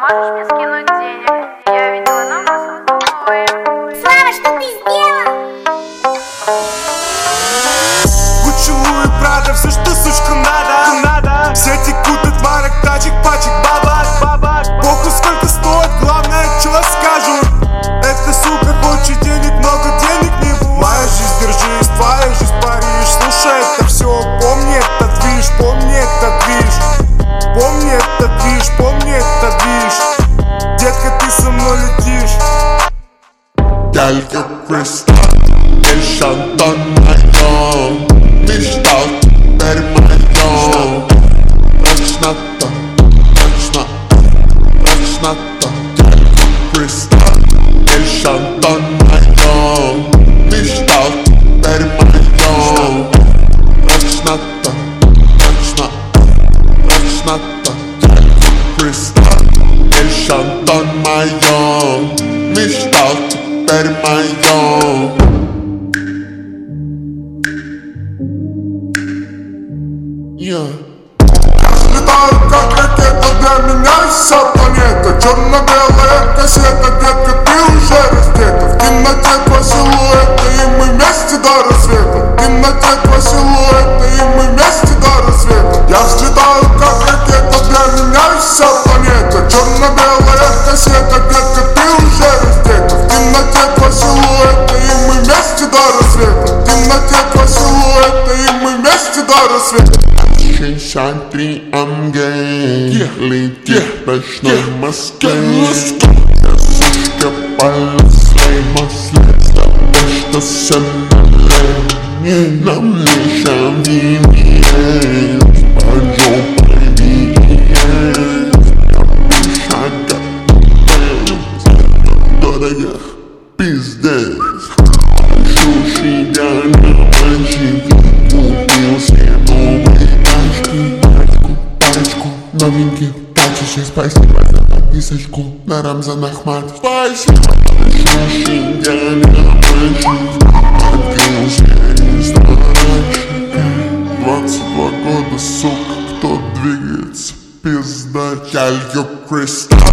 можешь мне скинуть денег? Я видела нам вас обои. Слава, что ты сделал? Гуччи, Луи, Прада, все, что, сучка, надо. Все текут от марок, тачек, пачек, бабак. Похуй, сколько стоит, главное, чё скажут. Эта сука хочет денег, много денег не бывает. Моя жизнь, держись, твоя жизнь, Париж. Слушай, это все, помни этот движ, помни этот движ. Помни этот движ, помни этот движ. Детка, ты со мной летишь. Галька Кристалл, Эль Шантон моё. Мечта теперь моё. Точно то, точно то. Галька Кристалл, Эль Шантон моё. Мечта теперь моё. Точно то, точно то. Галька Кристалл, Эль Шантон моё. Мечта теперь моё. Взлетаю как ракета, для меня вся планета. Черно-белая кассета, детка, ты уже раздета. В темноте два силуэта, и мы вместе до рассвета. В темноте два силуэта, и мы вместе до рассвета. Я взлетаю как ракета, для меня вся планета. Черно-белая кассета, детка, ты уже раздета. В темноте два силуэта, и мы вместе до рассвета. В темноте два силуэта, и мы вместе до рассвета. 63 МГ, летит в ночной Москве. Сушка полослей масле, с тобой что все налей. Нам лишь обвинение, пойдем привет. Шага, дорогих пиздец. Шушига на мальчике, купил себе новый. Парочку новеньких тачек, спасибо за подписочку на Рамзан Ахматов. Спасибо большое, дядя мальчик, открылся из нарочника. 22 года, сука, кто двигается, пизда. Галька Кристалл,